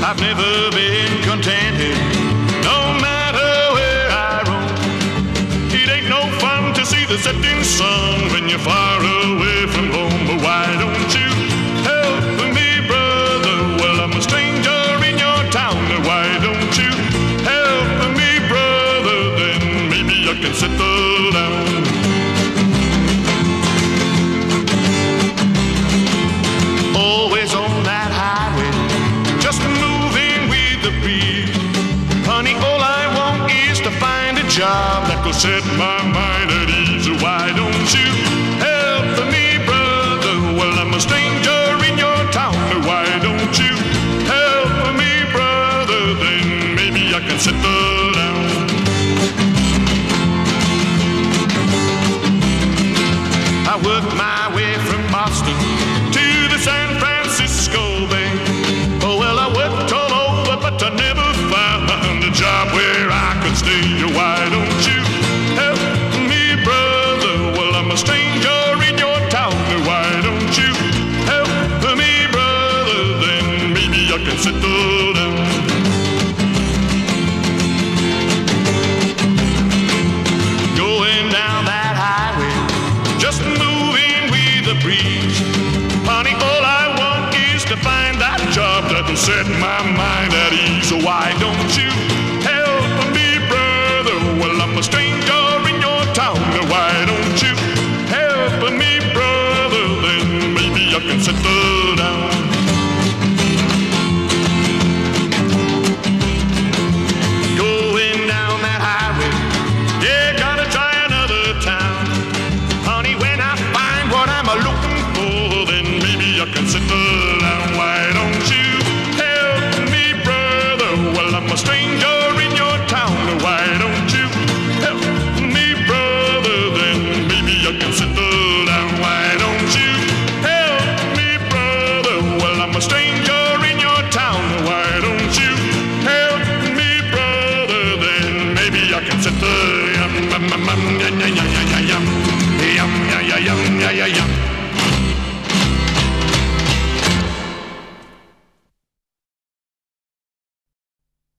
I've never been contented, no matter where I roam. It ain't no fun to see the setting sun when you're far away from home. But why don't you help me, brother? Well, I'm a stranger in your town. Why don't you help me, brother? Then maybe I can settle down. Always on that highway, just moving with the breeze. Honey, all I want is to find a job that will set my mind at ease. Why don't you help me, brother? Well, I'm a stranger in your town. Why don't you help me, brother? Then maybe I can settle down. I worked my way from Boston to the San Francisco Bay. Oh, well, I worked all over, but I never found a job where I could stay. Why don't you help me, brother? Well, I'm a stranger in your town. Why don't you help me, brother? Then maybe I can settle down. Going down that highway, just moving with the breeze. Honey, all I want is to find that job that'll set my mind at ease. So why don't you help me, brother? Well, I'm a stranger in your town. Why don't you help me, brother? Then maybe I can settle